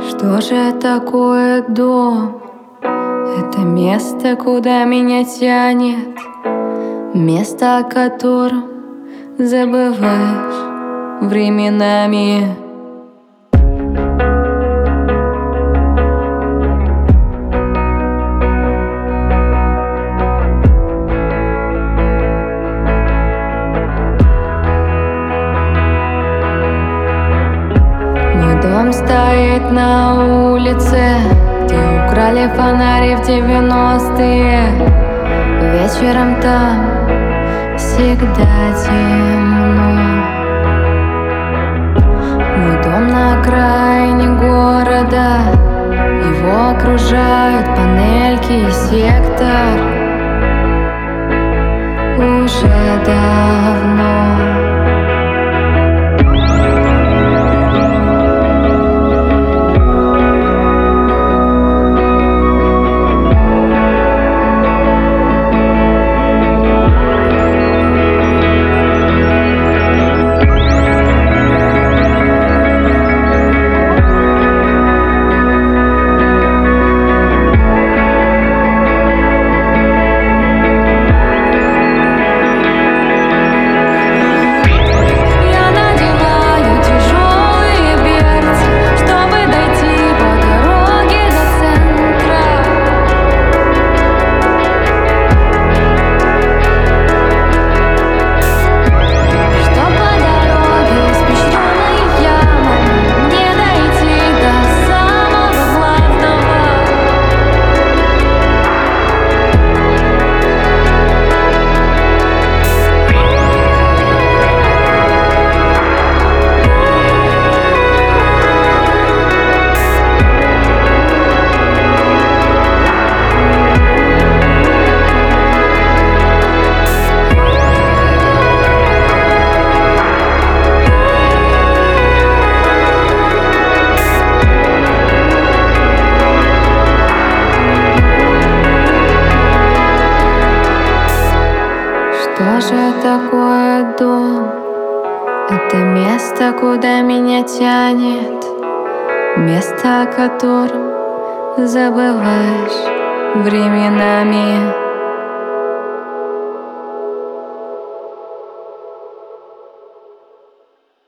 Что же такое дом? Это место, куда меня тянет, место, о котором забываешь временами. Мой дом стоит на улице, где украли фонари в 90-е. Вечером там всегда темно. Мой дом на окраине города, его окружают панельки и сектор уже давно. Что же такое дом? Это место, куда меня тянет, место, о котором забываешь временами.